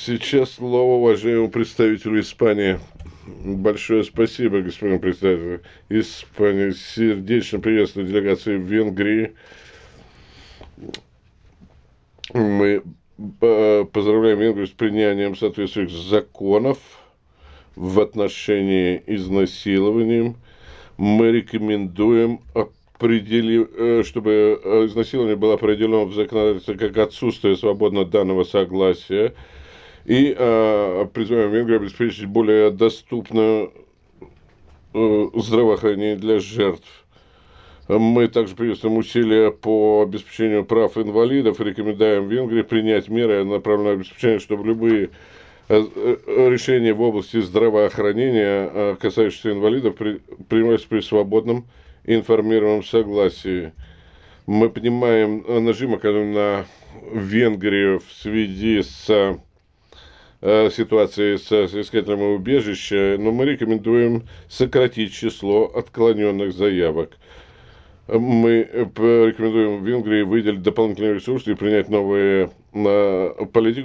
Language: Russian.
Сейчас слово уважаемому представителю Испании. Большое спасибо, господин председатель. Испания сердечно приветствует делегацию в Венгрии. Мы поздравляем Венгрию с принятием соответствующих законов в отношении изнасилований. Мы рекомендуем чтобы изнасилование было определено в законодательстве как отсутствие свободно данного согласия. И призываем Венгрию обеспечить более доступное здравоохранение для жертв. Мы также приветствуем усилия по обеспечению прав инвалидов и рекомендуем Венгрии принять меры, направленные на обеспечение, чтобы любые решения в области здравоохранения, касающиеся инвалидов, принимались при свободном и информированном согласии. Мы понимаем нажим, оказанный на Венгрию в связи с ситуацией с искателями убежища, но мы рекомендуем сократить число отклоненных заявок. Мы рекомендуем Венгрии выделить дополнительные ресурсы и принять новые политику